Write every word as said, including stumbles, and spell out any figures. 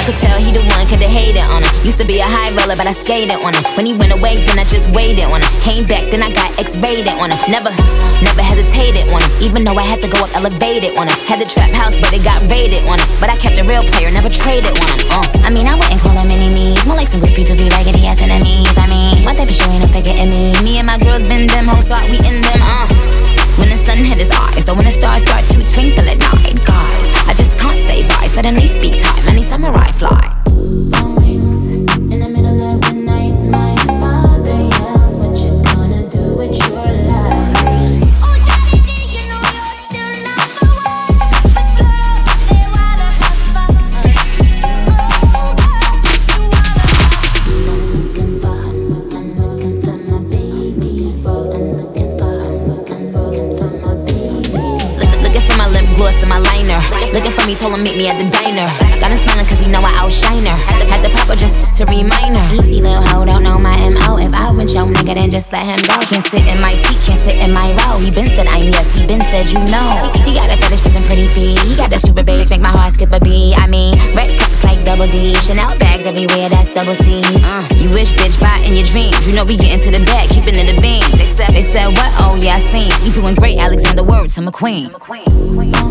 could tell he the one, coulda hated on him. Used to be a high roller, but I skated on him. When he went away, then I just waited on him. Came back, then I got X-rated on him. Never, never hesitated on him. Even though I had to go up elevated on him. Had the trap house, but it got raided on him. But I kept a real player, never traded on him. Uh. I mean, I wouldn't call them enemies. More like some goofy to be raggedy ass enemies. I mean, one thing for sure ain't no figure in me. Me and my girls been them hoes, thought we in them. Uh. When the sun hit his eyes, so when the stars start to twinkle at night, guys, I just can't say bye. Suddenly speak time, any samurai fly. Phone rings in the middle of the night. My father yells, "What you gonna do with your life?" Oh, daddy, you know you're still number one, but girls, they wanna have fun. I'm looking for, I'm looking for my baby. I'm looking for, I'm looking for, looking for my baby. Look, looking for my lip gloss and my liner. Looking for me, told him meet me at the diner. Got him smiling cause he know I outshine her. Had to pop her just to remind her. Easy little hoe, don't know my M O. If I went your nigga, then just let him go. Can't sit in my seat, can't sit in my row. He been said I'm yes, he been said you know. He got a fetish for some pretty feet. He got the super bass, make my heart skip a beat. I mean, red cups like double D. Chanel bags everywhere, that's double C's. Uh, you wish, bitch, buy in your dreams. You know we get into the bag, keeping it a beam. They said, they said what? Oh yeah, I seen. We doing great, Alexander Word to McQueen.